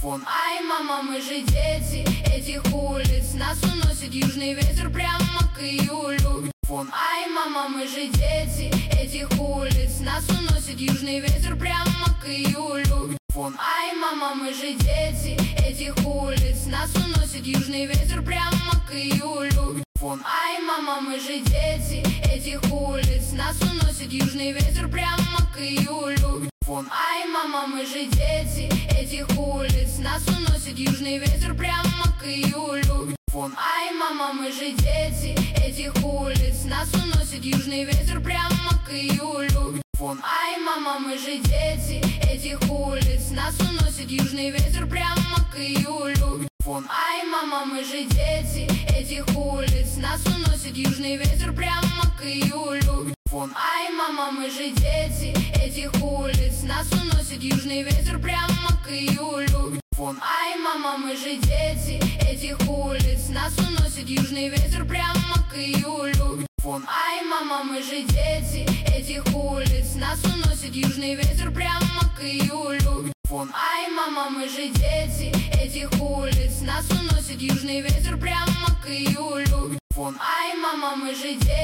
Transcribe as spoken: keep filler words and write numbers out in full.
Ай, мама, мы же дети этих улиц, нас уносит южный ветер прямо к июлю. Ай, мама, мы же дети этих улиц, нас уносит южный ветер прямо к июлю. Ай, мама, мы же дети этих улиц, нас уносит южный ветер прямо к июлю. Ай, мама, мы же дети этих улиц, нас уносит южный ветер прямо к июлю. Ай, мама, мы же дети этих улиц, нас уносит южный ветер прямо к июлю. Ай, мама, мы же дети этих улиц, нас уносит южный ветер прямо к июлю. Ай, мама, мы же дети этих улиц, нас уносит южный ветер прямо к июлю. Ай, мама, мы же дети этих улиц, нас уносит южный ветер прямо к июлю. Ай, мама, мы же дети этих улиц, нас уносит южный ветер прямо к июлю. Ай, мама, мы же дети этих улиц, нас уносит южный ветер прямо к июлю. Ай, мама, мы же дети этих улиц, нас уносит южный ветер прямо к июлю. Ай, мама, мы же дети этих улиц, нас уносит южный ветер прямо к июлю. Ай, мама, мы же дети